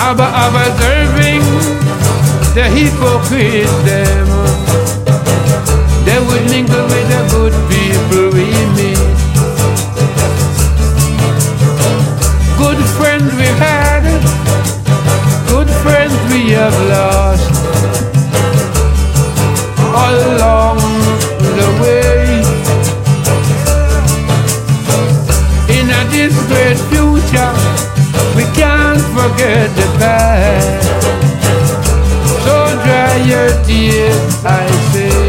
observing the hypocrites them. They would mingle with the good people we meet. Good friends we've had, good friends we have lost all along the way. In this great future, we can't forget the past. So dry your tears, I say.